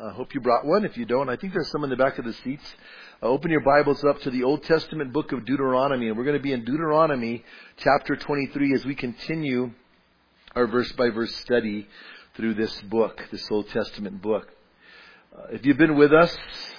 I hope you brought one. If you don't, I think there's some in the back of the seats. Open your Bibles up to the Old Testament book of Deuteronomy. And we're going to be in Deuteronomy chapter 23 as we continue our verse-by-verse study through this book, this Old Testament book. If you've been with us,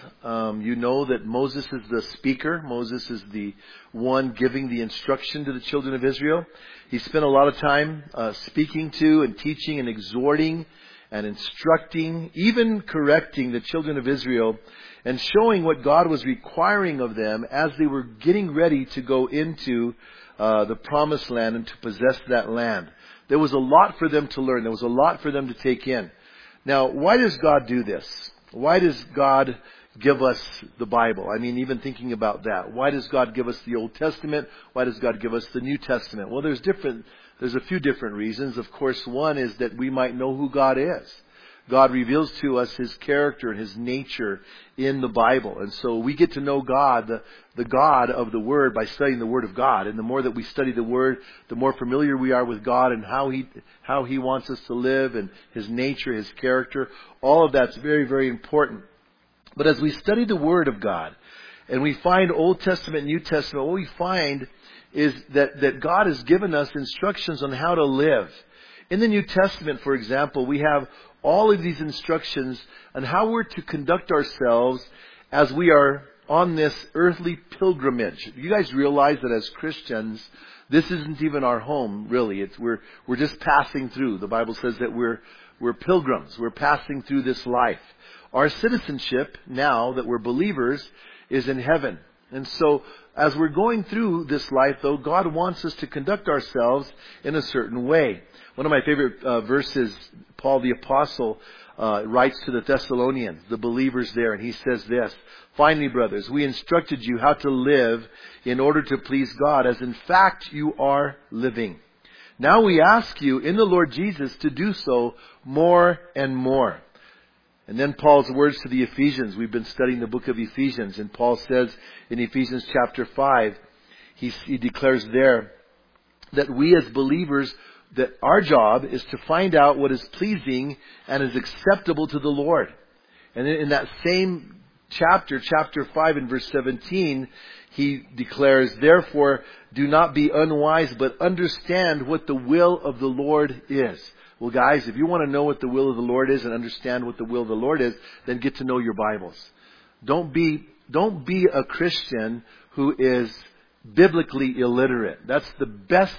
you know that Moses is the speaker. Moses is the one giving the instruction to the children of Israel. He spent a lot of time speaking to and teaching and exhorting and instructing, even correcting the children of Israel and showing what God was requiring of them as they were getting ready to go into the promised land and to possess that land. There was a lot for them to learn. There was a lot for them to take in. Now, why does God do this? Why does God give us the Bible? I mean, even thinking about that. Why does God give us the Old Testament? Why does God give us the New Testament? Well, there's a few different reasons. Of course, one is that we might know who God is. God reveals to us His character and His nature in the Bible. And so we get to know God, the God of the Word, by studying the Word of God. And the more that we study the Word, the more familiar we are with God and how He wants us to live and His nature, His character. All of that's very, very important. But as we study the Word of God and we find Old Testament, New Testament, what we find is that God has given us instructions on how to live. In the New Testament, for example, we have all of these instructions on how we're to conduct ourselves as we are on this earthly pilgrimage. You guys realize that as Christians, this isn't even our home, really. We're just passing through. The Bible says that we're pilgrims. We're passing through this life. Our citizenship, now that we're believers, is in heaven. And so, as we're going through this life, though, God wants us to conduct ourselves in a certain way. One of my favorite verses, Paul the Apostle writes to the Thessalonians, the believers there, and he says this: "Finally, brothers, we instructed you how to live in order to please God, as in fact you are living. Now we ask you in the Lord Jesus to do so more and more." And then Paul's words to the Ephesians. We've been studying the book of Ephesians, and Paul says in Ephesians chapter 5, he declares there that we as believers, that our job is to find out what is pleasing and is acceptable to the Lord. And in that same chapter 5 and verse 17, he declares, "Therefore, do not be unwise, but understand what the will of the Lord is." Well, guys, if you want to know what the will of the Lord is and understand what the will of the Lord is, then get to know your Bibles. Don't be a Christian who is biblically illiterate. That's the best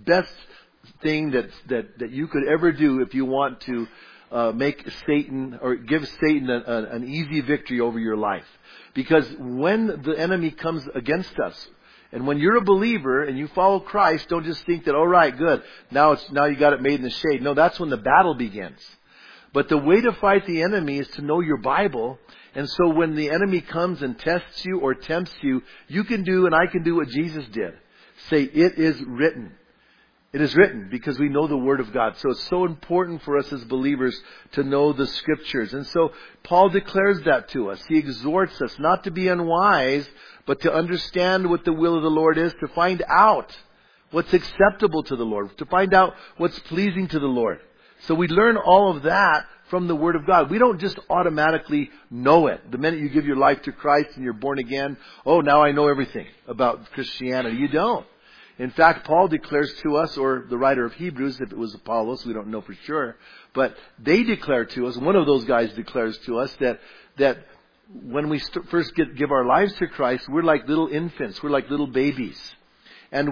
thing that you could ever do if you want to make Satan, or give Satan an easy victory over your life. Because when the enemy comes against us, and when you're a believer and you follow Christ, don't just think that, all right, good, now you got it made in the shade. No, that's when the battle begins. But the way to fight the enemy is to know your Bible. And so when the enemy comes and tests you or tempts you, you can do and I can do what Jesus did. Say, "It is written." It is written, because we know the Word of God. So it's so important for us as believers to know the Scriptures. And so Paul declares that to us. He exhorts us not to be unwise, but to understand what the will of the Lord is, to find out what's acceptable to the Lord, to find out what's pleasing to the Lord. So we learn all of that from the Word of God. We don't just automatically know it. The minute you give your life to Christ and you're born again, oh, now I know everything about Christianity. You don't. In fact, Paul declares to us, or the writer of Hebrews, if it was Apollos, we don't know for sure, but they declare to us, one of those guys declares to us that when we first give our lives to Christ, we're like little infants, we're like little babies. And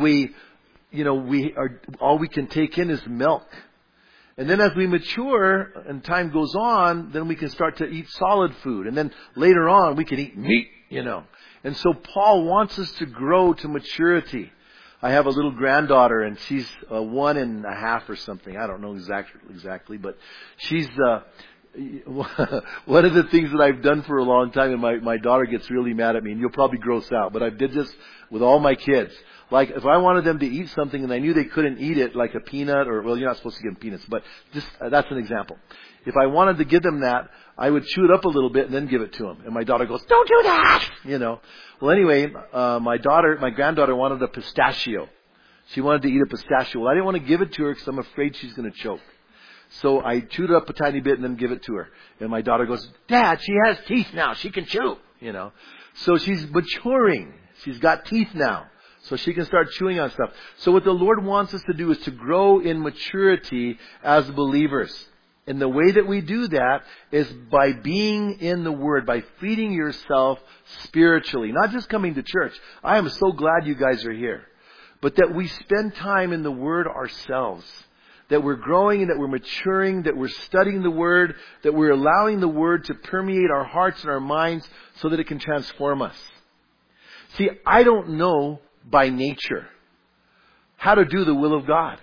all we can take in is milk. And then as we mature and time goes on, then we can start to eat solid food. And then later on, we can eat meat, And so Paul wants us to grow to maturity. I have a little granddaughter, and she's 1.5 or something. I don't know exactly, but she's one of the things that I've done for a long time, and my daughter gets really mad at me, and you'll probably gross out, but I did this with all my kids. Like, if I wanted them to eat something and I knew they couldn't eat it, like a peanut, or, well, you're not supposed to give them peanuts, but just, that's an example. If I wanted to give them that, I would chew it up a little bit and then give it to them. And my daughter goes, "Don't do that!" Well, anyway, my granddaughter wanted a pistachio. She wanted to eat a pistachio. Well, I didn't want to give it to her because I'm afraid she's going to choke. So I chewed it up a tiny bit and then give it to her. And my daughter goes, Dad, she has teeth now. She can chew. So she's maturing. She's got teeth now. So she can start chewing on stuff. So what the Lord wants us to do is to grow in maturity as believers. And the way that we do that is by being in the Word, by feeding yourself spiritually. Not just coming to church. I am so glad you guys are here. But that we spend time in the Word ourselves. That we're growing and that we're maturing, that we're studying the Word, that we're allowing the Word to permeate our hearts and our minds so that it can transform us. See, I don't know by nature how to do the will of God.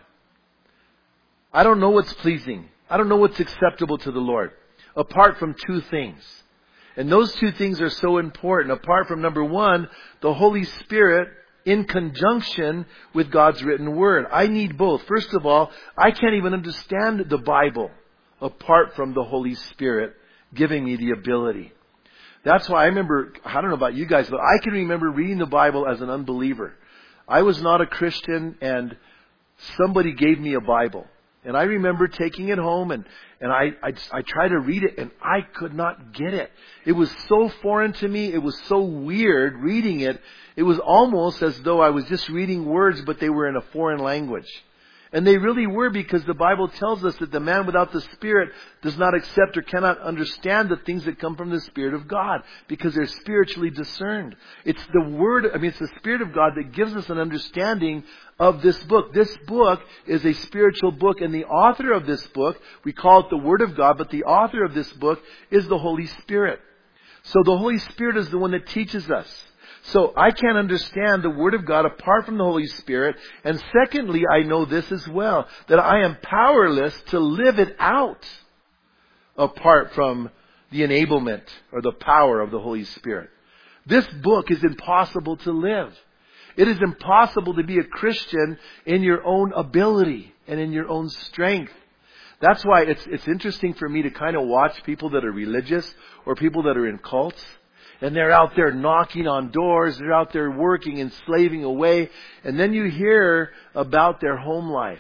I don't know what's pleasing. I don't know what's acceptable to the Lord. Apart from two things. And those two things are so important. Apart from, number one, the Holy Spirit in conjunction with God's written Word. I need both. First of all, I can't even understand the Bible apart from the Holy Spirit giving me the ability. That's why I remember, I don't know about you guys, but I can remember reading the Bible as an unbeliever. I was not a Christian and somebody gave me a Bible. And I remember taking it home and I tried to read it and I could not get it. It was so foreign to me. It was so weird reading it. It was almost as though I was just reading words, but they were in a foreign language. And they really were, because the Bible tells us that the man without the Spirit does not accept or cannot understand the things that come from the Spirit of God, because they're spiritually discerned. It's the Word, it's the Spirit of God that gives us an understanding of this book. This book is a spiritual book, and the author of this book, we call it the Word of God, but the author of this book is the Holy Spirit. So the Holy Spirit is the one that teaches us. So I can't understand the Word of God apart from the Holy Spirit. And secondly, I know this as well, that I am powerless to live it out apart from the enablement or the power of the Holy Spirit. This book is impossible to live. It is impossible to be a Christian in your own ability and in your own strength. That's why it's interesting for me to kind of watch people that are religious or people that are in cults. And they're out there knocking on doors. They're out there working and slaving away. And then you hear about their home life.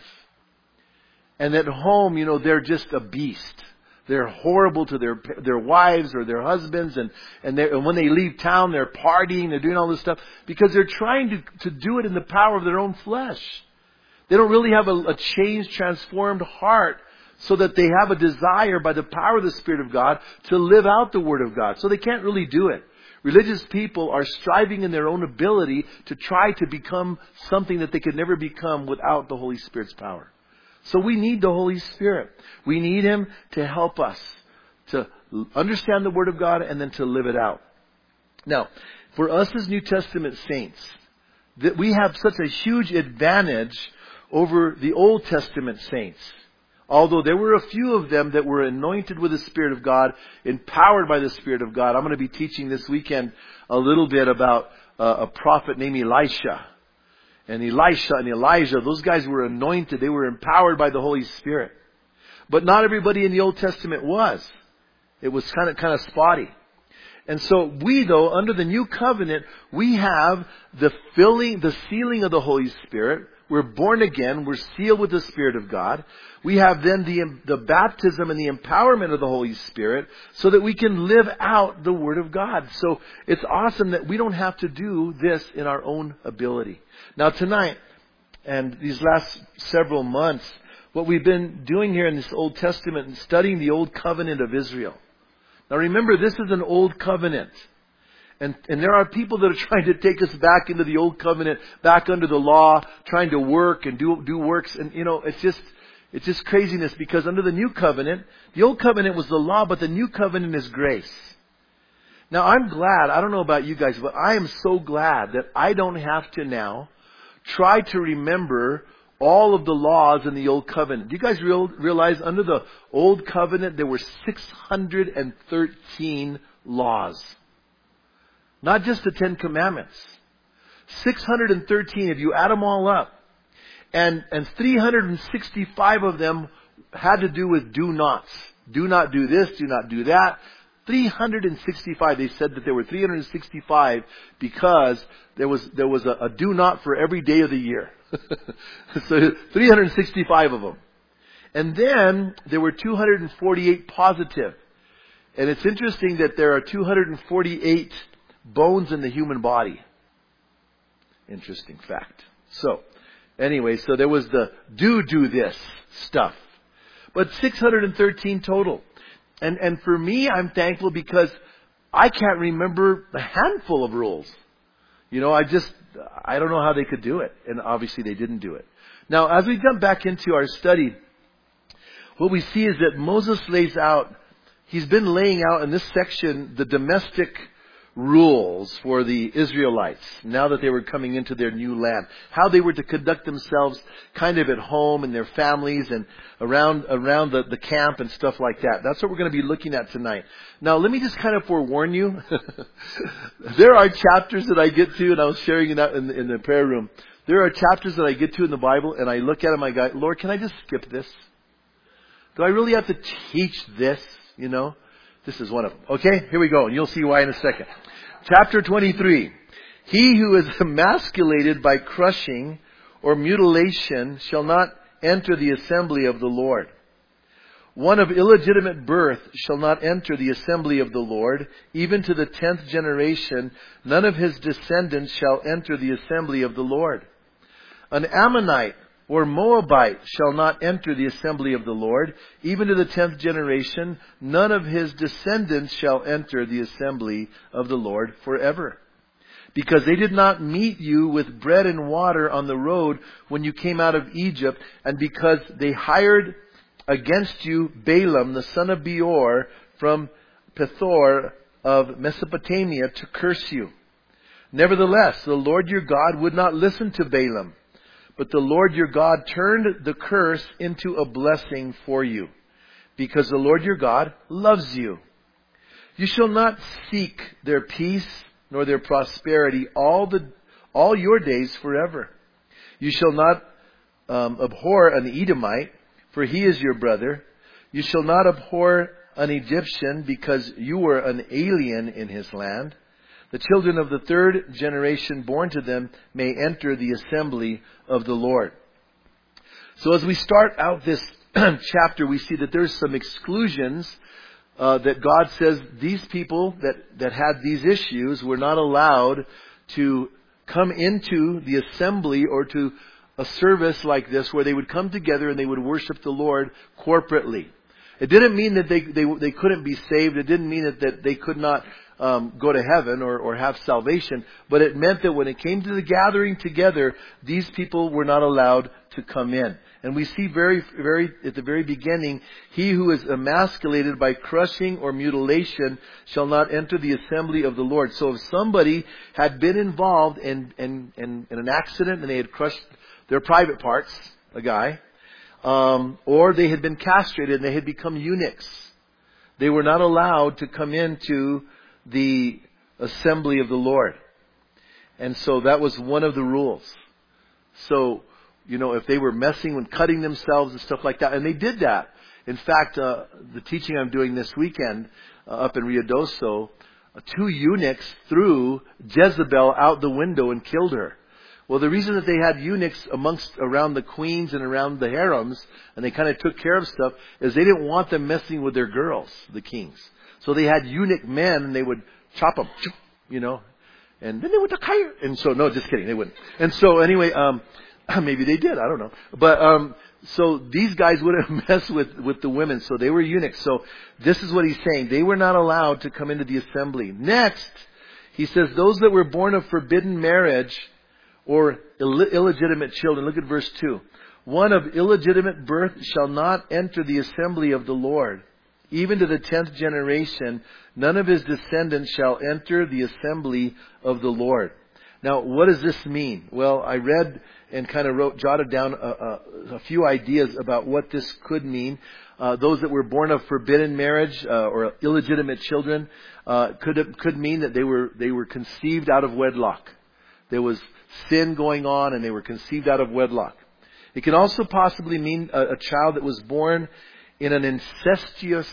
And at home, they're just a beast. They're horrible to their wives or their husbands. And when they leave town, they're partying. They're doing all this stuff because they're trying to do it in the power of their own flesh. They don't really have a changed, transformed heart, so that they have a desire by the power of the Spirit of God to live out the Word of God. So they can't really do it. Religious people are striving in their own ability to try to become something that they could never become without the Holy Spirit's power. So we need the Holy Spirit. We need Him to help us to understand the Word of God and then to live it out. Now, for us as New Testament saints, that we have such a huge advantage over the Old Testament saints. Although there were a few of them that were anointed with the Spirit of God, empowered by the Spirit of God. I'm going to be teaching this weekend a little bit about a prophet named Elisha. And Elisha and Elijah, those guys were anointed. They were empowered by the Holy Spirit. But not everybody in the Old Testament was. It was kind of spotty. And so we, though, under the new covenant, we have the sealing of the Holy Spirit. We're born again. We're sealed with the Spirit of God. We have then the baptism and the empowerment of the Holy Spirit so that we can live out the Word of God. So it's awesome that we don't have to do this in our own ability. Now tonight, and these last several months, what we've been doing here in this Old Testament and studying the Old Covenant of Israel. Now remember, this is an Old Covenant. And there are people that are trying to take us back into the Old Covenant, back under the law, trying to work and do works. And it's just craziness, because under the New Covenant, the Old Covenant was the law, but the New Covenant is grace. Now I'm glad, I don't know about you guys, but I am so glad that I don't have to now try to remember all of the laws in the Old Covenant. Do you guys realize under the Old Covenant there were 613 laws? Not just the 10 Commandments. 613, if you add them all up. And 365 of them had to do with do nots. Do not do this, do not do that. 365. They said that there were 365 because there was a do not for every day of the year. So 365 of them. And then there were 248 positive. And it's interesting that there are 248 bones in the human body. Interesting fact. So, anyway, so there was the do this stuff. But 613 total. And for me, I'm thankful because I can't remember a handful of rules. You know, I don't know how they could do it. And obviously they didn't do it. Now, as we jump back into our study, what we see is that Moses he's been laying out in this section the domestic rules for the Israelites now that they were coming into their new land. How they were to conduct themselves kind of at home and their families and around the camp and stuff like that. That's what we're going to be looking at tonight. Now let me just kind of forewarn you. There are chapters that I get to, and I was sharing it out in the prayer room. There are chapters that I get to in the Bible and I look at them, I go, Lord, can I just skip this? Do I really have to teach this? You know? This is one of them. Okay, here we go. And you'll see why in a second. Chapter 23. He who is emasculated by crushing or mutilation shall not enter the assembly of the Lord. One of illegitimate birth shall not enter the assembly of the Lord. Even to the 10th generation, none of his descendants shall enter the assembly of the Lord. An Ammonite or Moabite shall not enter the assembly of the Lord. Even to the 10th generation, none of his descendants shall enter the assembly of the Lord forever. Because they did not meet you with bread and water on the road when you came out of Egypt, and because they hired against you Balaam, the son of Beor, from Pethor of Mesopotamia, to curse you. Nevertheless, the Lord your God would not listen to Balaam. But the Lord your God turned the curse into a blessing for you, because the Lord your God loves you. You shall not seek their peace nor their prosperity all your days forever. You shall not abhor an Edomite, for he is your brother. You shall not abhor an Egyptian, because you were an alien in his land. The children of the 3rd generation born to them may enter the assembly of the Lord. So as we start out this chapter, we see that there's some exclusions that God says these people that had these issues were not allowed to come into the assembly or to a service like this where they would come together and they would worship the Lord corporately. It didn't mean that they couldn't be saved. It didn't mean that they could not go to heaven or have salvation. But it meant that when it came to the gathering together, these people were not allowed to come in. And we see very at the very beginning, he who is emasculated by crushing or mutilation shall not enter the assembly of the Lord. So if somebody had been involved in an accident and they had crushed their private parts, a guy, or they had been castrated and they had become eunuchs, they were not allowed to come into the assembly of the Lord. And so that was one of the rules. So, you know, if they were messing with cutting themselves and stuff like that, and they did that. In fact, the teaching I'm doing this weekend up in Ruidoso, 2 eunuchs threw Jezebel out the window and killed her. Well, the reason that they had eunuchs around the queens and around the harems, and they kind of took care of stuff, is they didn't want them messing with their girls, the kings. So they had eunuch men, and they would chop them, you know, and then they would hire. And so, no, just kidding, they wouldn't. And so, anyway, maybe they did, I don't know. But so these guys wouldn't mess with the women, so they were eunuchs. So this is what he's saying: they were not allowed to come into the assembly. Next, he says, those that were born of forbidden marriage or illegitimate children. Look at verse 2. One of illegitimate birth shall not enter the assembly of the Lord. Even to the 10th generation, none of his descendants shall enter the assembly of the Lord. Now, what does this mean? Well, I read and kind of jotted down a few ideas about what this could mean. Those that were born of forbidden marriage or illegitimate children could mean that they were conceived out of wedlock. There was sin going on, and they were conceived out of wedlock. It can also possibly mean a child that was born in an incest,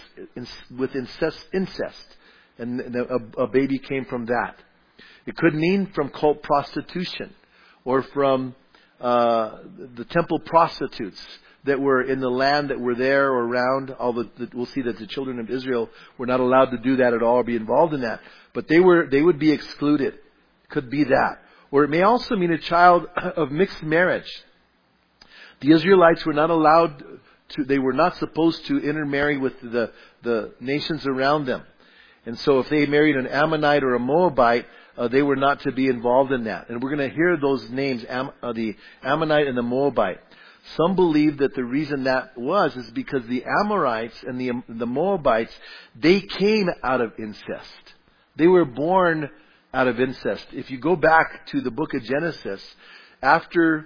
and a baby came from that. It could mean from cult prostitution, or from the temple prostitutes that were in the land that were there or around. We'll see that the children of Israel were not allowed to do that at all or be involved in that. But they would be excluded. Could be that. Or it may also mean a child of mixed marriage. The Israelites were not allowed they were not supposed to intermarry with the nations around them. And so if they married an Ammonite or a Moabite, they were not to be involved in that. And we're going to hear those names, the Ammonite and the Moabite. Some believe that the reason that is because the Amorites and the Moabites, they came out of incest. They were born out of incest. If you go back to the book of Genesis, after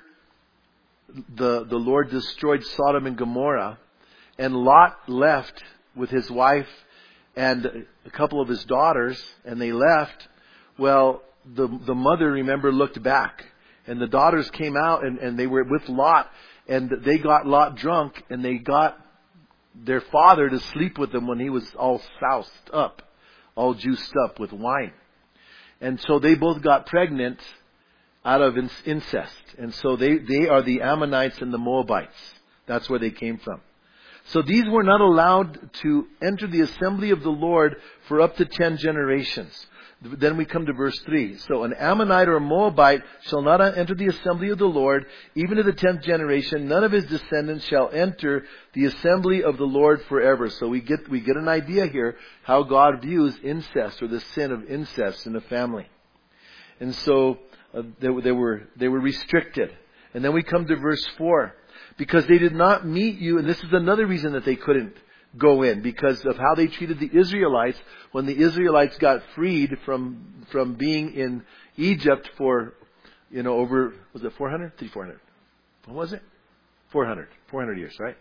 the Lord destroyed Sodom and Gomorrah, and Lot left with his wife and a couple of his daughters, and they left, well, the mother, remember, looked back. And the daughters came out and they were with Lot, and they got Lot drunk, and they got their father to sleep with them when he was all soused up, all juiced up with wine. And so they both got pregnant out of incest. And so they are the Ammonites and the Moabites. That's where they came from. So these were not allowed to enter the assembly of the Lord for up to 10 generations. Then we come to verse 3. So an Ammonite or a Moabite shall not enter the assembly of the Lord, even to the 10th generation. None of his descendants shall enter the assembly of the Lord forever. So we get an idea here how God views incest, or the sin of incest in a family. And so they were restricted. And then we come to verse 4. Because they did not meet you, and this is another reason that they couldn't go in, because of how they treated the Israelites when the Israelites got freed from being in Egypt for, over, was it 400? 400. What was it? 400 years, right?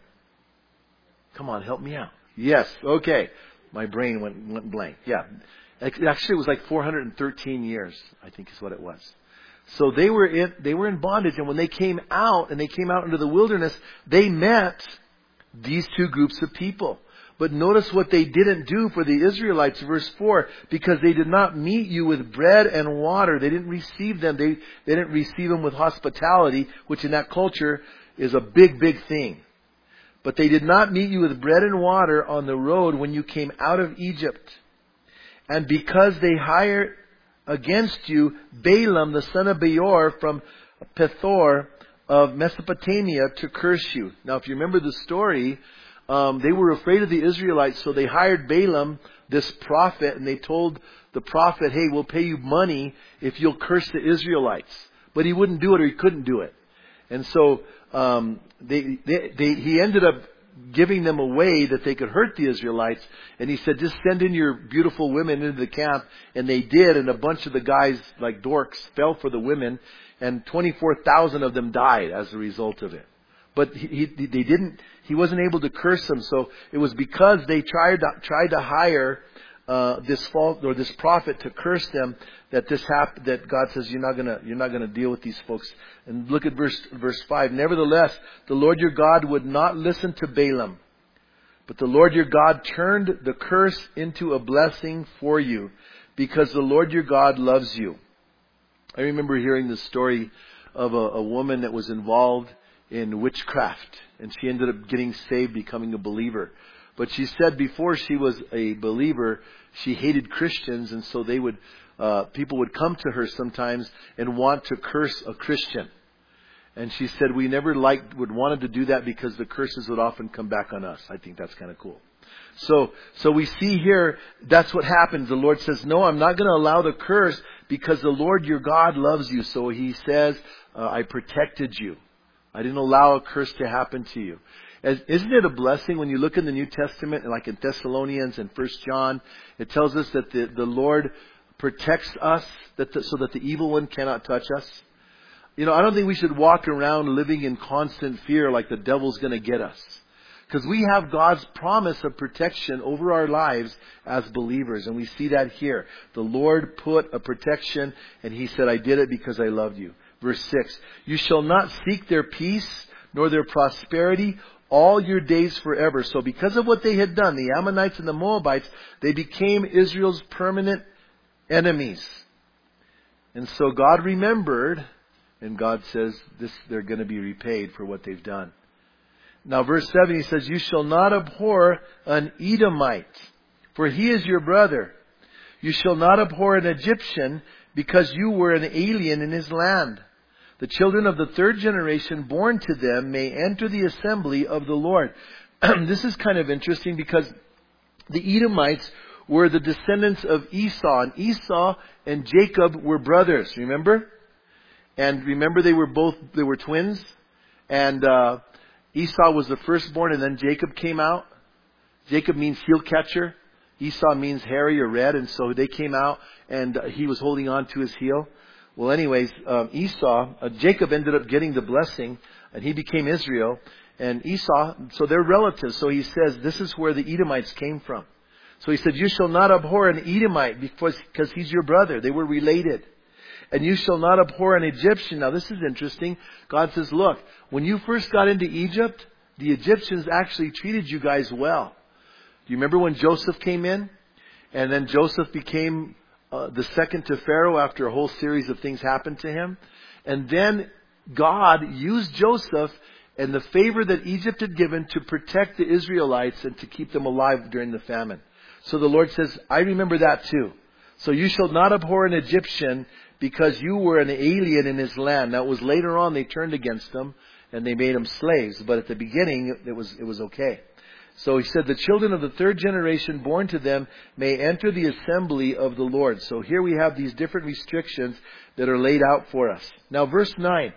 Come on, help me out. Yes, okay. My brain went blank. Yeah. Actually, it was like 413 years, I think is what it was. So they were in bondage, and when they came out into the wilderness, they met these two groups of people. But notice what they didn't do for the Israelites, verse 4, because they did not meet you with bread and water. They didn't receive them. They didn't receive them with hospitality, which in that culture is a big, big thing. But they did not meet you with bread and water on the road when you came out of Egypt. And because they hired against you Balaam, the son of Beor, from Pethor of Mesopotamia, to curse you. Now, if you remember the story, they were afraid of the Israelites, so they hired Balaam, this prophet, and they told the prophet, hey, we'll pay you money if you'll curse the Israelites. But he wouldn't do it, or he couldn't do it. And so he ended up giving them a way that they could hurt the Israelites. And he said, just send in your beautiful women into the camp. And they did. And a bunch of the guys, like dorks, fell for the women. And 24,000 of them died as a result of it. But he wasn't able to curse them. So it was because they tried to hire this prophet to curse them that this happened, that God says you're not gonna deal with these folks. And look at verse 5. Nevertheless, the Lord your God would not listen to Balaam, but the Lord your God turned the curse into a blessing for you, because the Lord your God loves you. I remember hearing the story of a woman that was involved in witchcraft, and she ended up getting saved, becoming a believer. But she said before she was a believer, she hated Christians, and so people would come to her sometimes and want to curse a Christian. And she said we never wanted to do that because the curses would often come back on us. I think that's kind of cool. So we see here, that's what happens. The Lord says, no, I'm not going to allow the curse because the Lord your God loves you. So He says, I protected you. I didn't allow a curse to happen to you. Isn't it a blessing when you look in the New Testament, like in Thessalonians and 1 John, it tells us that the Lord protects us so that the evil one cannot touch us? I don't think we should walk around living in constant fear like the devil's going to get us. Because we have God's promise of protection over our lives as believers. And we see that here. The Lord put a protection, and He said, I did it because I loved you. Verse 6, you shall not seek their peace nor their prosperity all your days forever. So because of what they had done, the Ammonites and the Moabites, they became Israel's permanent enemies. And so God remembered, and God says they're going to be repaid for what they've done. Now verse 7, he says, you shall not abhor an Edomite, for he is your brother. You shall not abhor an Egyptian, because you were an alien in his land. The children of the third generation born to them may enter the assembly of the Lord. This is kind of interesting because the Edomites were the descendants of Esau. And Esau and Jacob were brothers, remember? And remember they were twins? And Esau was the firstborn, and then Jacob came out. Jacob means heel catcher. Esau means hairy or red, and so they came out, and he was holding on to his heel. Well, anyways, Jacob ended up getting the blessing, and he became Israel. And Esau, so they're relatives. So he says, this is where the Edomites came from. So he said, you shall not abhor an Edomite because he's your brother. They were related. And you shall not abhor an Egyptian. Now this is interesting. God says, look, when you first got into Egypt, the Egyptians actually treated you guys well. Do you remember when Joseph came in? And then Joseph became the second to Pharaoh after a whole series of things happened to him. And then God used Joseph and the favor that Egypt had given to protect the Israelites and to keep them alive during the famine. So the Lord says, I remember that too. So you shall not abhor an Egyptian because you were an alien in his land. Now it was later on they turned against him and they made him slaves. But at the beginning it was okay. So he said, the children of the third generation born to them may enter the assembly of the Lord. So here we have these different restrictions that are laid out for us. Now verse 9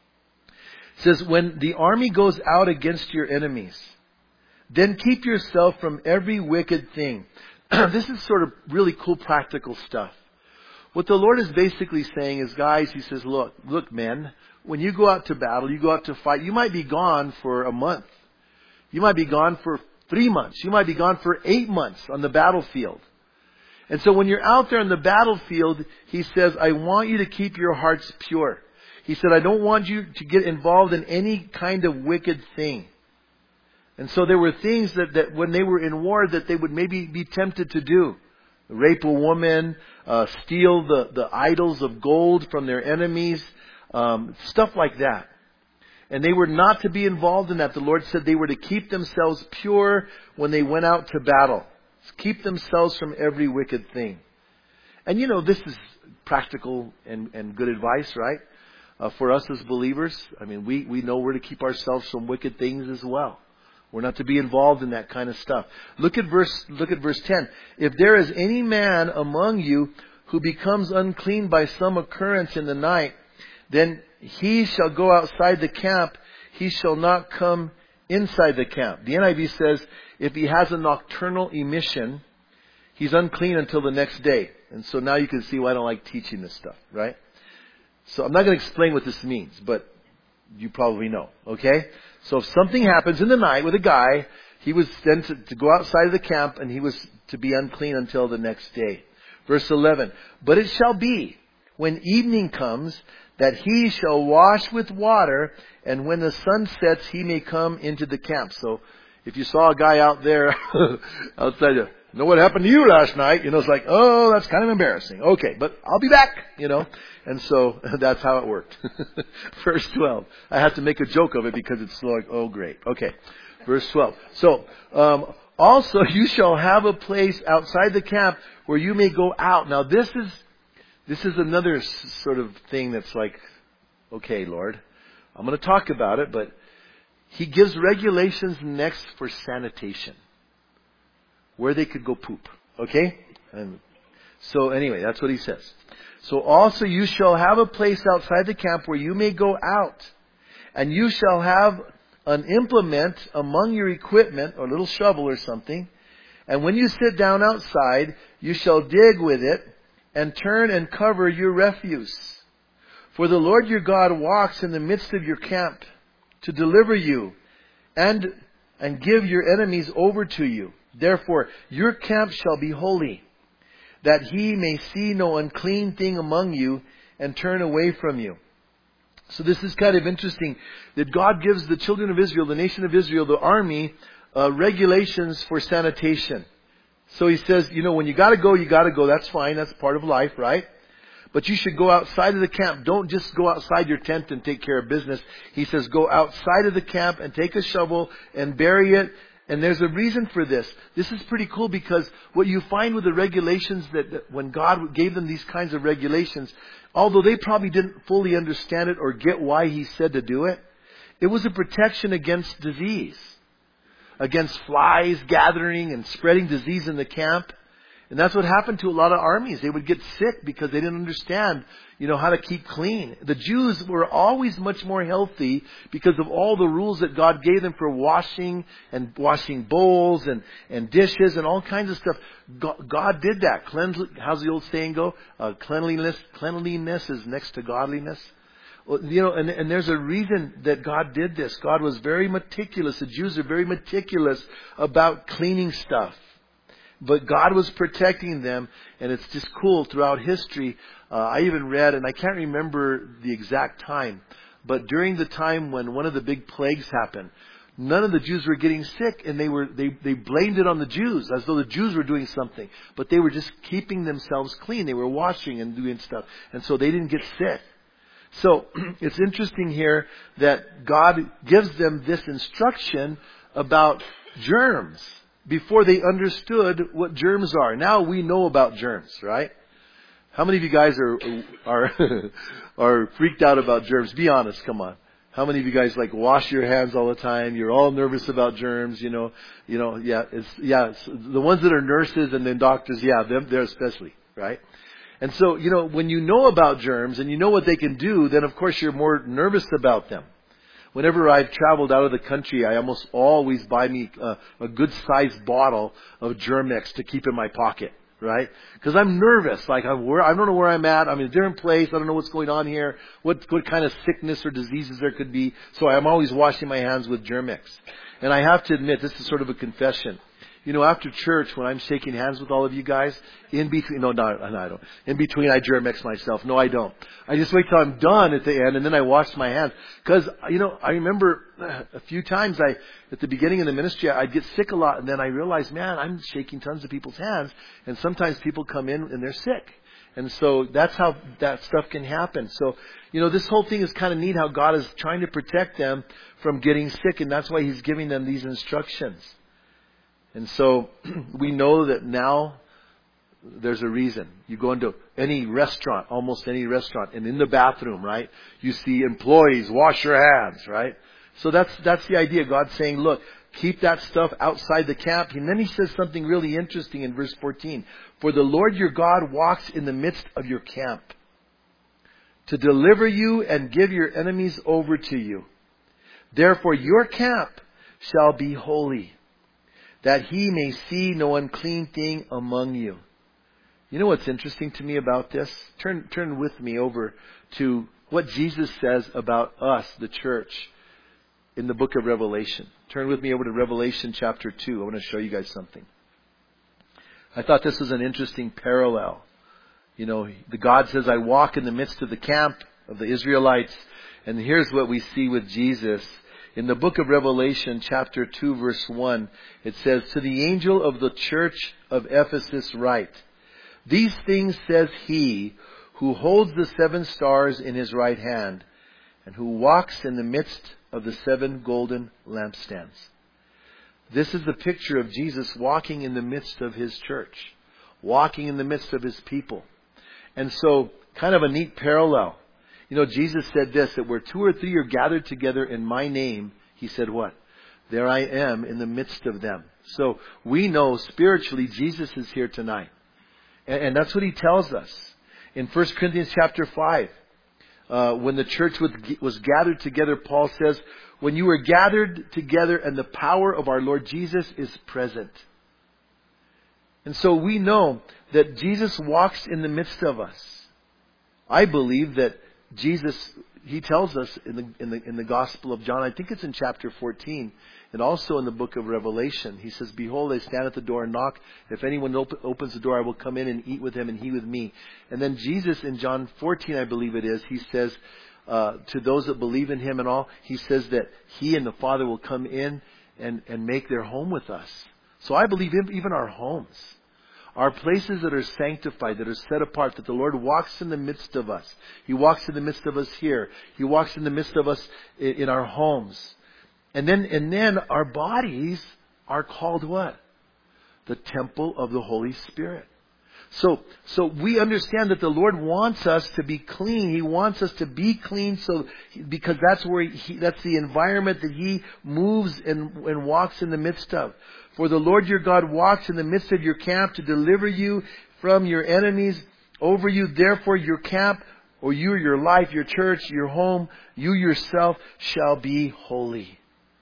says, when the army goes out against your enemies, then keep yourself from every wicked thing. This is sort of really cool practical stuff. What the Lord is basically saying is, guys, He says, look men, when you go out to battle, you go out to fight, you might be gone for a month. You might be gone for 3 months. You might be gone for 8 months on the battlefield. And so when you're out there on the battlefield, He says, I want you to keep your hearts pure. He said, I don't want you to get involved in any kind of wicked thing. And so there were things that when they were in war that they would maybe be tempted to do. Rape a woman, steal the idols of gold from their enemies, stuff like that. And they were not to be involved in that. The Lord said they were to keep themselves pure when they went out to battle. Keep themselves from every wicked thing. And this is practical and good advice, right? For us as believers. I mean, we know we're to keep ourselves from wicked things as well. We're not to be involved in that kind of stuff. Look at verse 10. If there is any man among you who becomes unclean by some occurrence in the night, then he shall go outside the camp. He shall not come inside the camp. The NIV says, if he has a nocturnal emission, he's unclean until the next day. And so now you can see why I don't like teaching this stuff, right? So I'm not going to explain what this means, but you probably know, okay? So if something happens in the night with a guy, he was then to go outside of the camp and he was to be unclean until the next day. Verse 11, but it shall be when evening comes that he shall wash with water, and when the sun sets he may come into the camp. So if you saw a guy out there outside, you know what happened to you last night? It's like, oh, that's kind of embarrassing. Okay, but I'll be back, And so that's how it worked. Verse 12. I had to make a joke of it because it's like, oh great. Okay. Verse 12. So, also you shall have a place outside the camp where you may go out. Now this is another sort of thing that's like, okay, Lord, I'm going to talk about it, but He gives regulations next for sanitation. Where they could go poop. Okay? And so anyway, that's what He says. So also you shall have a place outside the camp where you may go out. And you shall have an implement among your equipment, or a little shovel or something. And when you sit down outside, you shall dig with it and turn and cover your refuse. For the Lord your God walks in the midst of your camp to deliver you and give your enemies over to you. Therefore, your camp shall be holy, that He may see no unclean thing among you and turn away from you. So this is kind of interesting that God gives the children of Israel, the nation of Israel, the army, regulations for sanitation. So He says, when you gotta go, you gotta go. That's fine. That's part of life, right? But you should go outside of the camp. Don't just go outside your tent and take care of business. He says go outside of the camp and take a shovel and bury it. And there's a reason for this. This is pretty cool because what you find with the regulations that when God gave them these kinds of regulations, although they probably didn't fully understand it or get why He said to do it, it was a protection against disease, against flies gathering and spreading disease in the camp. And that's what happened to a lot of armies. They would get sick because they didn't understand, how to keep clean. The Jews were always much more healthy because of all the rules that God gave them for washing and washing bowls and dishes and all kinds of stuff. God did that. How's the old saying go? Cleanliness is next to godliness. Well, and there's a reason that God did this. God was very meticulous. The Jews are very meticulous about cleaning stuff. But God was protecting them, and it's just cool throughout history. I even read, and I can't remember the exact time, but during the time when one of the big plagues happened, none of the Jews were getting sick, and they blamed it on the Jews, as though the Jews were doing something. But they were just keeping themselves clean. They were washing and doing stuff, and so they didn't get sick. So it's interesting here that God gives them this instruction about germs before they understood what germs are. Now we know about germs, right? How many of you guys are freaked out about germs? Be honest, come on. How many of you guys wash your hands all the time? You're all nervous about germs, it's the ones that are nurses and then doctors, they're especially, right? And so, when you know about germs and you know what they can do, then of course you're more nervous about them. Whenever I've traveled out of the country, I almost always buy me a good-sized bottle of Germ-X to keep in my pocket, right? Because I'm nervous. I don't know where I'm at. I'm in a different place. I don't know what's going on here. What kind of sickness or diseases there could be. So I'm always washing my hands with Germ-X. And I have to admit, this is sort of a confession. After church, when I'm shaking hands with all of you guys, in between, no, I don't. In between, I Germ-X myself. No, I don't. I just wait till I'm done at the end, and then I wash my hands. Because, I remember a few times at the beginning of the ministry, I'd get sick a lot, and then I realized, man, I'm shaking tons of people's hands, and sometimes people come in and they're sick. And so that's how that stuff can happen. So, this whole thing is kind of neat how God is trying to protect them from getting sick, and that's why He's giving them these instructions. And so we know that now there's a reason. You go into any restaurant, almost any restaurant, and in the bathroom, right, you see employees, wash your hands, right? So that's the idea. God's saying, look, keep that stuff outside the camp. And then He says something really interesting in verse 14. For the Lord your God walks in the midst of your camp to deliver you and give your enemies over to you. Therefore your camp shall be holy, that He may see no unclean thing among you. You know what's interesting to me about this? Turn with me over to what Jesus says about us, the church, in the book of Revelation. Turn with me over to Revelation chapter 2. I want to show you guys something. I thought this was an interesting parallel. The God says, I walk in the midst of the camp of the Israelites. And here's what we see with Jesus. In the book of Revelation, chapter 2, verse 1, it says, to the angel of the church of Ephesus write, these things says He who holds the 7 stars in His right hand and who walks in the midst of the 7 golden lampstands. This is the picture of Jesus walking in the midst of His church, walking in the midst of His people. And so, kind of a neat parallel. Jesus said this, that where 2 or 3 are gathered together in My name, He said what? There I am in the midst of them. So we know spiritually Jesus is here tonight. And that's what He tells us. In 1 Corinthians chapter 5, when the church was gathered together, Paul says, when you are gathered together and the power of our Lord Jesus is present. And so we know that Jesus walks in the midst of us. I believe that Jesus, He tells us in the Gospel of John, I think it's in chapter 14, and also in the book of Revelation, He says, behold, I stand at the door and knock. If anyone opens the door, I will come in and eat with him and he with me. And then Jesus in John 14, I believe it is, He says to those that believe in Him and all, He says that He and the Father will come in and make their home with us. So I believe even our homes. are places that are sanctified, that are set apart, that the Lord walks in the midst of us. He walks in the midst of us here. He walks in the midst of us in our homes. And then our bodies are called what? The temple of the Holy Spirit. So we understand that the Lord wants us to be clean. He wants us to be clean because that's that's the environment that He moves and walks in the midst of. For the Lord your God walks in the midst of your camp to deliver you from your enemies over you. Therefore your camp, or you, your life, your church, your home, you yourself shall be holy.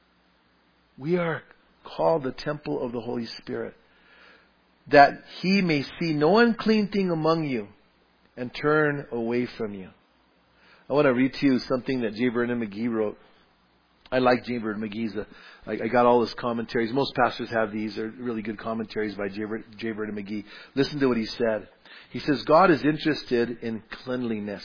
We are called the temple of the Holy Spirit, that He may see no unclean thing among you and turn away from you. I want to read to you something that J. Vernon McGee wrote. I like J. Vernon McGee's. I got all his commentaries. Most pastors have these. They're really good commentaries by J. Vernon McGee. Listen to what he said. He says, God is interested in cleanliness.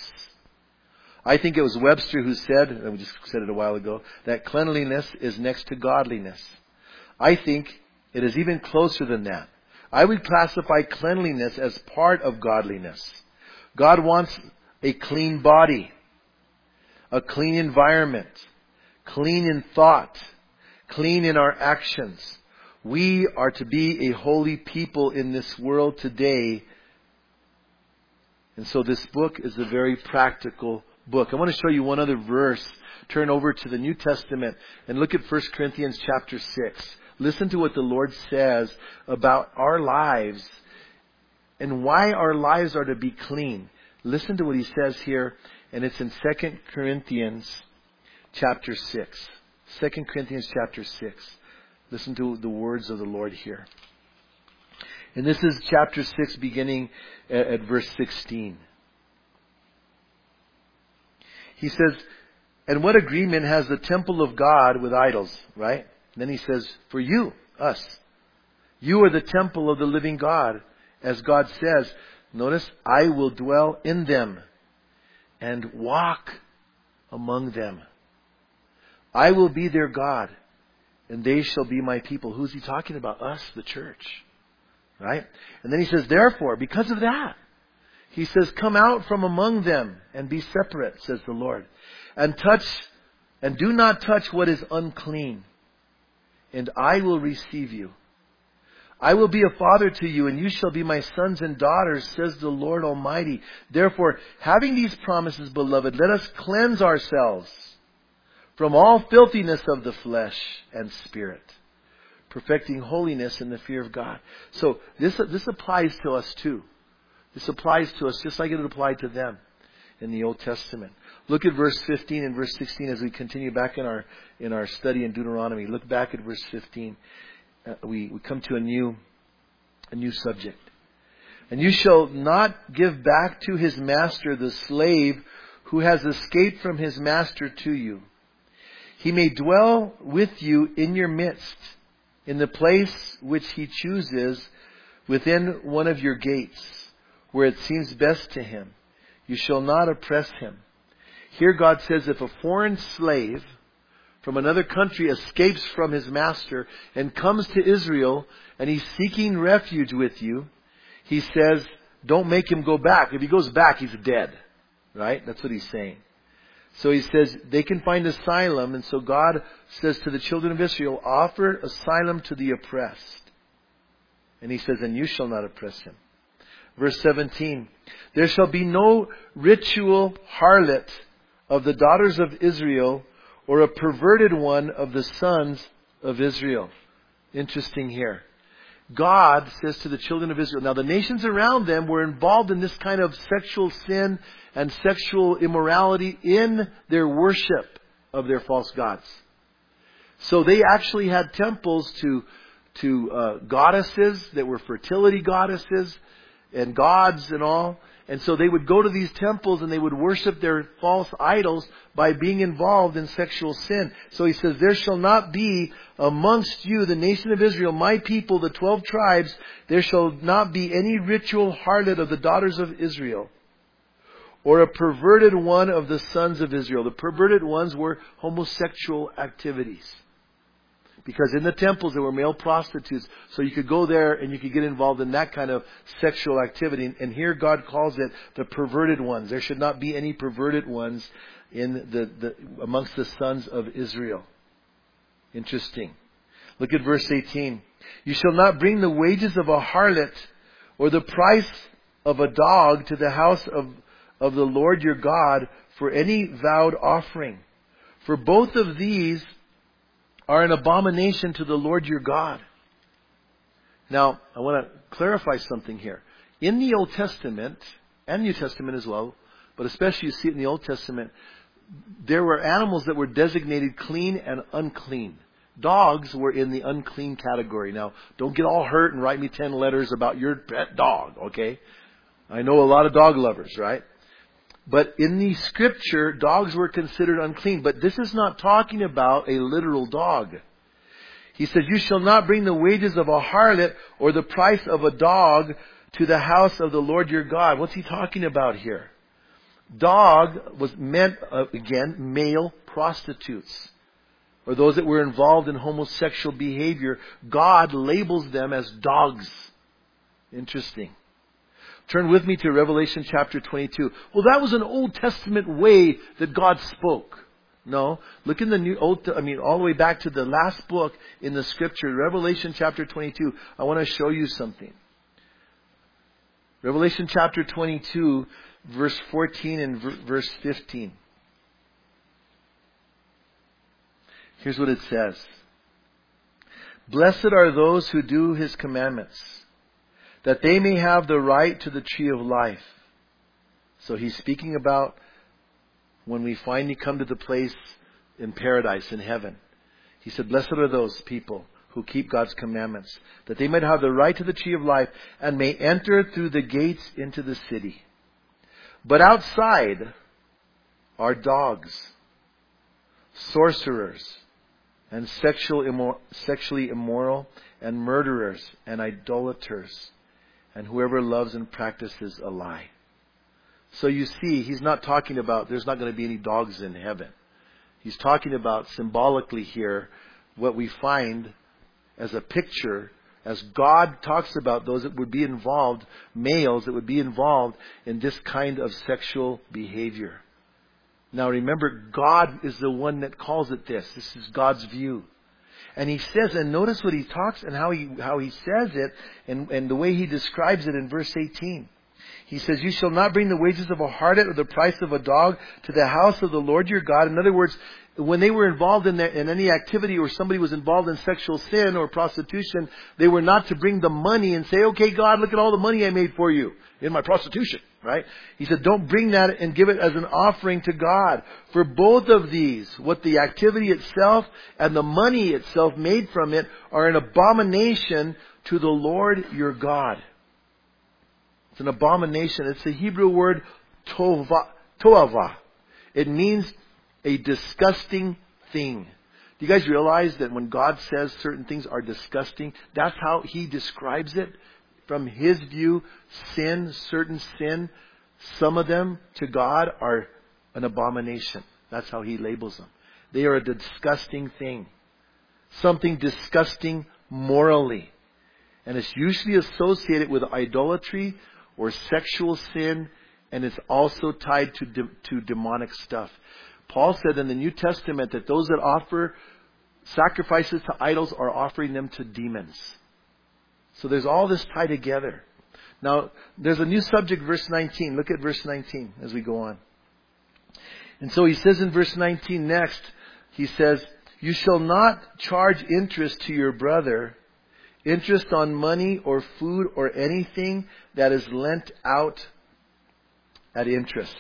I think it was Webster who said, and we just said it a while ago, that cleanliness is next to godliness. I think it is even closer than that. I would classify cleanliness as part of godliness. God wants a clean body, a clean environment, clean in thought, clean in our actions. We are to be a holy people in this world today. And so this book is a very practical book. I want to show you one other verse. Turn over to the New Testament and look at 1 Corinthians chapter 6. Listen to what the Lord says about our lives and why our lives are to be clean. Listen to what He says here, and it's in 2 Corinthians chapter 6. 2 Corinthians chapter 6. Listen to the words of the Lord here. And this is chapter 6 beginning at verse 16. He says, and what agreement has the temple of God with idols, right? And then he says, for you, us, you are the temple of the living God. As God says, notice, I will dwell in them and walk among them. I will be their God, and they shall be my people. Who's He talking about? Us, the church. Right? And then he says, therefore, because of that, He says, come out from among them and be separate, says the Lord. And do not touch what is unclean. And I will receive you. I will be a father to you, and you shall be my sons and daughters, says the Lord Almighty. Therefore, having these promises, beloved, let us cleanse ourselves from all filthiness of the flesh and spirit, perfecting holiness in the fear of God. So this applies to us too. This applies to us just like it applied to them in the Old Testament. Look at verse 15 and verse 16 as we continue back in our study in Deuteronomy. Look back at verse 15. We come to a new subject. And you shall not give back to his master the slave who has escaped from his master to you. He may dwell with you in your midst, in the place which he chooses within one of your gates, where it seems best to him. You shall not oppress him. Here God says, if a foreign slave from another country escapes from his master and comes to Israel and he's seeking refuge with you, He says, don't make him go back. If he goes back, he's dead. Right? That's what He's saying. So He says they can find asylum, and so God says to the children of Israel, offer asylum to the oppressed. And He says, and you shall not oppress him. Verse 17, there shall be no ritual harlot of the daughters of Israel, or a perverted one of the sons of Israel. Interesting here. God says to the children of Israel, now the nations around them were involved in this kind of sexual sin and sexual immorality in their worship of their false gods. So they actually had temples to goddesses that were fertility goddesses and gods and all. And so they would go to these temples and they would worship their false idols by being involved in sexual sin. So He says, there shall not be amongst you, the nation of Israel, my people, the 12 tribes, there shall not be any ritual harlot of the daughters of Israel, or a perverted one of the sons of Israel. The perverted ones were homosexual activities. Because in the temples there were male prostitutes, so you could go there and you could get involved in that kind of sexual activity. And here God calls it the perverted ones. There should not be any perverted ones in amongst the sons of Israel. Interesting. Look at verse 18. You shall not bring the wages of a harlot or the price of a dog to the house of the Lord your God for any vowed offering. For both of these are an abomination to the Lord your God. Now, I want to clarify something here. In the Old Testament, and New Testament as well, but especially you see it in the Old Testament, there were animals that were designated clean and unclean. Dogs were in the unclean category. Now, don't get all hurt and write me 10 letters about your pet dog, okay? I know a lot of dog lovers, right? But in the scripture, dogs were considered unclean. But this is not talking about a literal dog. He says, you shall not bring the wages of a harlot or the price of a dog to the house of the Lord your God. What's he talking about here? Dog was meant, again, male prostitutes, or those that were involved in homosexual behavior. God labels them as dogs. Interesting. Turn with me to Revelation chapter 22. Well, that was an Old Testament way that God spoke. No. Look in the all the way back to the last book in the scripture, Revelation chapter 22. I want to show you something. Revelation chapter 22, verse 14 and verse 15. Here's what it says. Blessed are those who do His commandments, that they may have the right to the tree of life. So he's speaking about when we finally come to the place in paradise, in heaven. He said, blessed are those people who keep God's commandments, that they might have the right to the tree of life and may enter through the gates into the city. But outside are dogs, sorcerers, and sexually immoral, and murderers, and idolaters, and whoever loves and practices a lie. So you see, he's not talking about there's not going to be any dogs in heaven. He's talking about symbolically here what we find as a picture, as God talks about those that would be involved, males that would be involved in this kind of sexual behavior. Now remember, God is the one that calls it this. This is God's view. And he says, and notice what he talks and how he says it and the way he describes it in verse 18. He says, you shall not bring the wages of a harlot or the price of a dog to the house of the Lord your God. In other words, when they were involved in any activity or somebody was involved in sexual sin or prostitution, they were not to bring the money and say, okay, God, look at all the money I made for you in my prostitution, right? He said, don't bring that and give it as an offering to God. For both of these, what the activity itself and the money itself made from it are an abomination to the Lord your God. It's an abomination. It's the Hebrew word toava. It means a disgusting thing. Do you guys realize that when God says certain things are disgusting, that's how He describes it? From His view, certain sin, some of them to God are an abomination. That's how He labels them. They are a disgusting thing. Something disgusting morally. And it's usually associated with idolatry or sexual sin, and it's also tied to demonic stuff. Paul said in the New Testament that those that offer sacrifices to idols are offering them to demons. So there's all this tied together. Now, there's a new subject, verse 19. Look at verse 19 as we go on. And so he says in verse 19 next, he says, you shall not charge interest to your brother, interest on money or food or anything that is lent out at interest.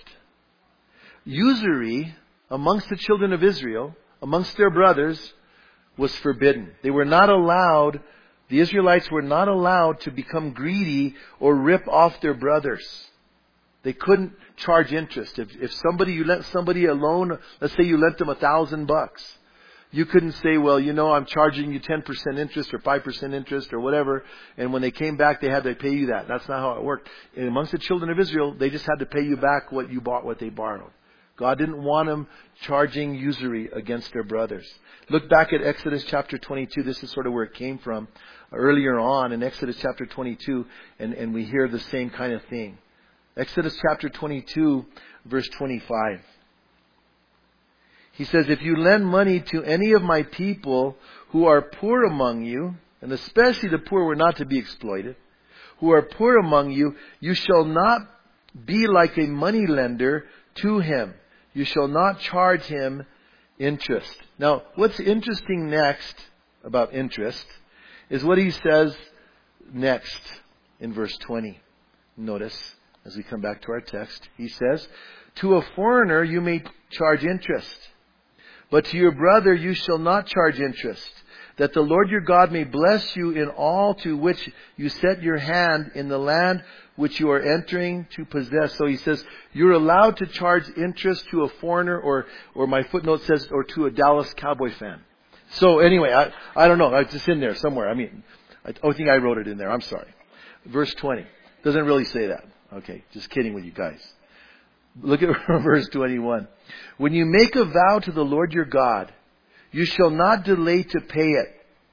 Usury amongst the children of Israel, amongst their brothers, was forbidden. They were not allowed, the Israelites were not allowed to become greedy or rip off their brothers. They couldn't charge interest. If you lent somebody a loan, let's say you lent them $1,000, you couldn't say, well, I'm charging you 10% interest or 5% interest or whatever, and when they came back, they had to pay you that. That's not how it worked. And amongst the children of Israel, they just had to pay you back what you bought, what they borrowed. God didn't want them charging usury against their brothers. Look back at Exodus chapter 22. This is sort of where it came from. Earlier on in Exodus chapter 22, and we hear the same kind of thing. Exodus chapter 22, verse 25. He says, if you lend money to any of my people who are poor among you, and especially the poor were not to be exploited, who are poor among you, you shall not be like a money lender to him. You shall not charge him interest. Now, what's interesting next about interest is what he says next in verse 20. Notice, as we come back to our text, he says, to a foreigner you may charge interest, but to your brother you shall not charge interest, that the Lord your God may bless you in all to which you set your hand in the land which you are entering to possess. So he says, you're allowed to charge interest to a foreigner, or my footnote says, or to a Dallas Cowboy fan. So anyway, I don't know. It's just in there somewhere. I think I wrote it in there. I'm sorry. Verse 20. Doesn't really say that. Okay, just kidding with you guys. Look at verse 21. When you make a vow to the Lord your God, you shall not delay to pay it.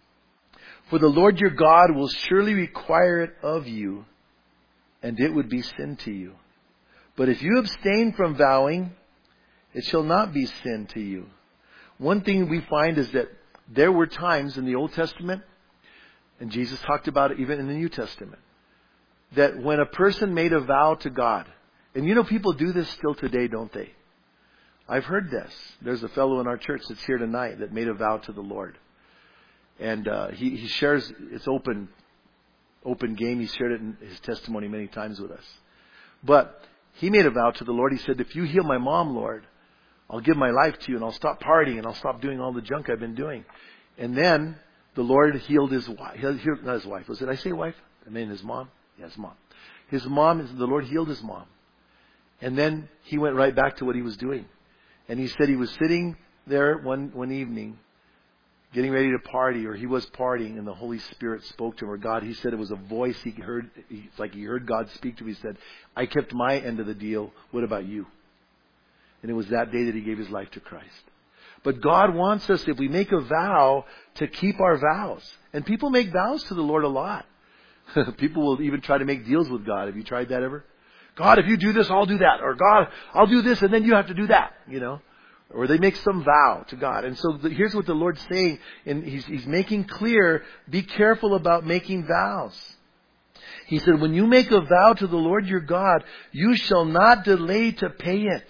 For the Lord your God will surely require it of you, and it would be sin to you. But if you abstain from vowing, it shall not be sin to you. One thing we find is that there were times in the Old Testament, and Jesus talked about it even in the New Testament, that when a person made a vow to God, and people do this still today, don't they? I've heard this. There's a fellow in our church that's here tonight that made a vow to the Lord. And he shares, it's open game. He shared it in his testimony many times with us. But he made a vow to the Lord. He said, if you heal my mom, Lord, I'll give my life to you, and I'll stop partying, and I'll stop doing all the junk I've been doing. And then the Lord healed his wife. Not his wife. Did I say wife? I mean his mom? Yeah, his mom. The Lord healed his mom. And then he went right back to what he was doing. And he said he was sitting there one evening, getting ready to party, or he was partying, and the Holy Spirit spoke to him, or God. He said it was a voice he heard. It's like he heard God speak to him. He said, I kept my end of the deal. What about you? And it was that day that he gave his life to Christ. But God wants us, if we make a vow, to keep our vows. And people make vows to the Lord a lot. People will even try to make deals with God. Have you tried that ever? God, if you do this, I'll do that. Or God, I'll do this, and then you have to do that. Or they make some vow to God. And so here's what the Lord's saying. And He's making clear, be careful about making vows. He said, when you make a vow to the Lord your God, you shall not delay to pay it.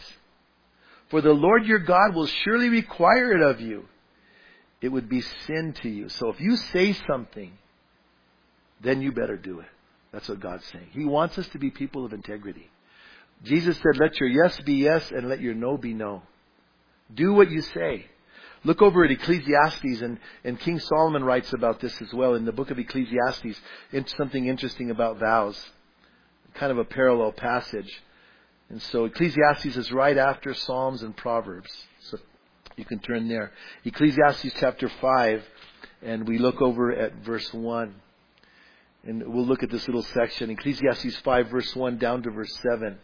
For the Lord your God will surely require it of you. It would be sin to you. So if you say something, then you better do it. That's what God's saying. He wants us to be people of integrity. Jesus said, let your yes be yes and let your no be no. Do what you say. Look over at Ecclesiastes, and King Solomon writes about this as well in the book of Ecclesiastes. It's something interesting about vows. Kind of a parallel passage. And so Ecclesiastes is right after Psalms and Proverbs. So you can turn there. Ecclesiastes chapter 5, and we look over at verse 1. And we'll look at this little section, Ecclesiastes 5 verse 1 down to verse 7.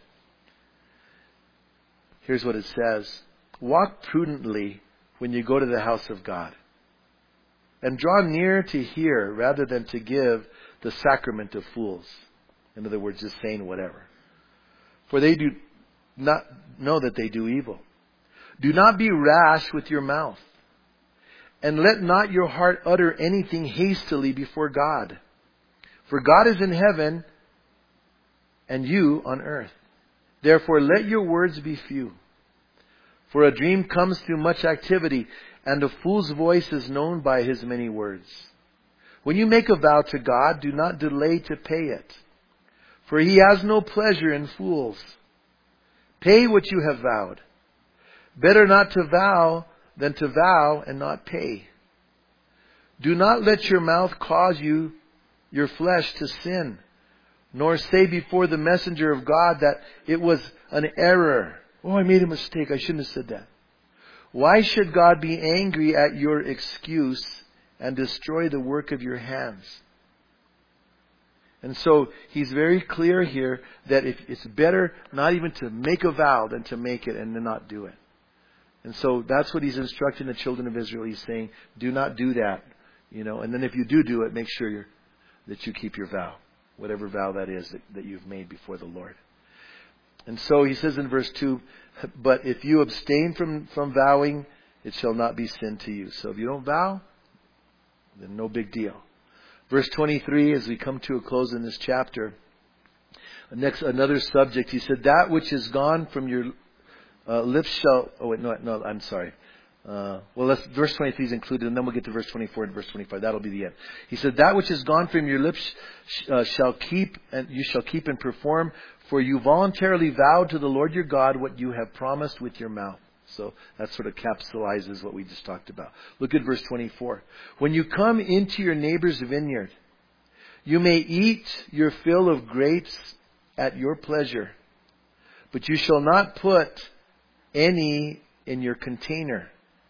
Here's what it says. Walk prudently when you go to the house of God, and draw near to hear rather than to give the sacrament of fools. In other words, just saying whatever. For they do not know that they do evil. Do not be rash with your mouth, and let not your heart utter anything hastily before God. For God is in heaven, and you on earth. Therefore let your words be few. For a dream comes through much activity, and a fool's voice is known by his many words. When you make a vow to God, do not delay to pay it. For He has no pleasure in fools. Pay what you have vowed. Better not to vow than to vow and not pay. Do not let your mouth cause your flesh to sin, nor say before the messenger of God that it was an error. Oh, I made a mistake. I shouldn't have said that. Why should God be angry at your excuse and destroy the work of your hands? And so he's very clear here that if it's better not even to make a vow than to make it and to not do it. And so that's what he's instructing the children of Israel. He's saying, do not do that. And then if you do it, make sure that you keep your vow. Whatever vow that is that you've made before the Lord. And so he says in verse 2, but if you abstain from vowing, it shall not be sin to you. So if you don't vow, then no big deal. Verse 23, as we come to a close in this chapter, another subject, he said, that which is gone from your lips shall... Oh, wait, no, I'm sorry. Verse 23 is included, and then we'll get to verse 24 and verse 25. That'll be the end. He said, that which is gone from your lips shall keep, and you shall keep and perform, for you voluntarily vowed to the Lord your God what you have promised with your mouth. So that sort of capsulizes what we just talked about. Look at verse 24. When you come into your neighbor's vineyard, you may eat your fill of grapes at your pleasure, but you shall not put any in your container.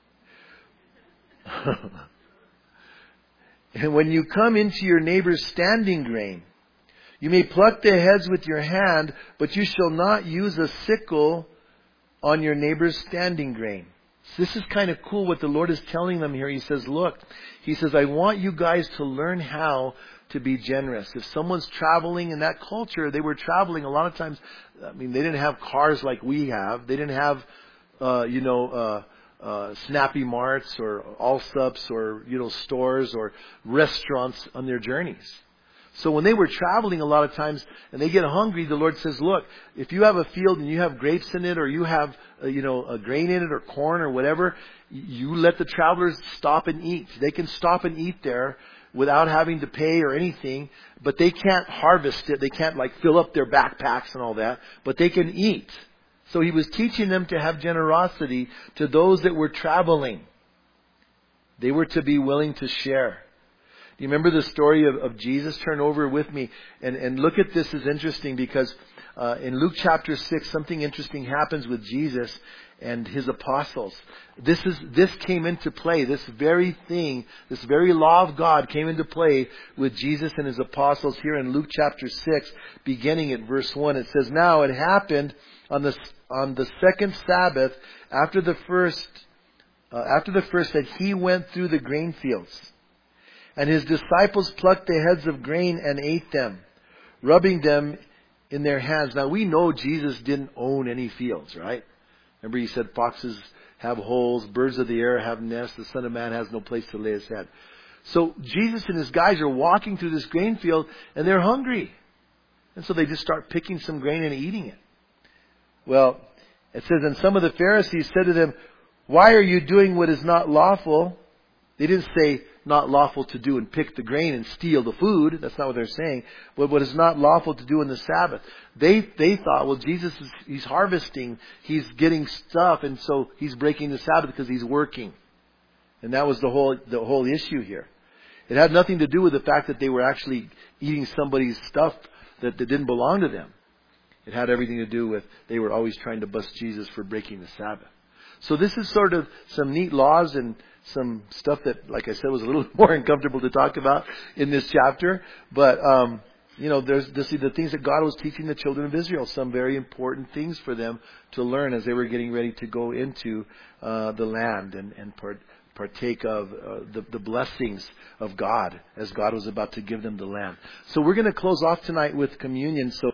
And when you come into your neighbor's standing grain, you may pluck the heads with your hand, but you shall not use a sickle on your neighbor's standing grain. So this is kind of cool what the Lord is telling them here. He says, look, I want you guys to learn how to be generous. If someone's traveling in that culture, they were traveling a lot of times. They didn't have cars like we have. They didn't have, Snappy Marts or Allsups or, stores or restaurants on their journeys. So when they were traveling a lot of times and they get hungry, the Lord says, look, if you have a field and you have grapes in it or you have, a grain in it or corn or whatever, you let the travelers stop and eat. They can stop and eat there without having to pay or anything, but they can't harvest it. They can't fill up their backpacks and all that, but they can eat. So he was teaching them to have generosity to those that were traveling. They were to be willing to share. Do you remember the story of Jesus? Turn over with me and look at this. Is interesting because in Luke chapter 6, something interesting happens with Jesus and his apostles. This came into play. This very thing, this very law of God came into play with Jesus and his apostles here in Luke chapter 6, beginning at verse 1. It says, now it happened on the second Sabbath after the first that he went through the grain fields. And his disciples plucked the heads of grain and ate them, rubbing them in their hands. Now we know Jesus didn't own any fields, right? Remember he said foxes have holes, birds of the air have nests, the Son of Man has no place to lay his head. So Jesus and his guys are walking through this grain field and they're hungry. And so they just start picking some grain and eating it. Well, it says, and some of the Pharisees said to them, why are you doing what is not lawful? They didn't say not lawful to do and pick the grain and steal the food. That's not what they're saying. But what is not lawful to do in the Sabbath. They thought, well, Jesus he's harvesting, he's getting stuff, and so he's breaking the Sabbath because he's working. And that was the whole issue here. It had nothing to do with the fact that they were actually eating somebody's stuff that didn't belong to them. It had everything to do with they were always trying to bust Jesus for breaking the Sabbath. So this is sort of some neat laws and some stuff that, like I said, was a little more uncomfortable to talk about in this chapter. But, there's the things that God was teaching the children of Israel, some very important things for them to learn as they were getting ready to go into the land and partake of the blessings of God as God was about to give them the land. So we're going to close off tonight with communion. So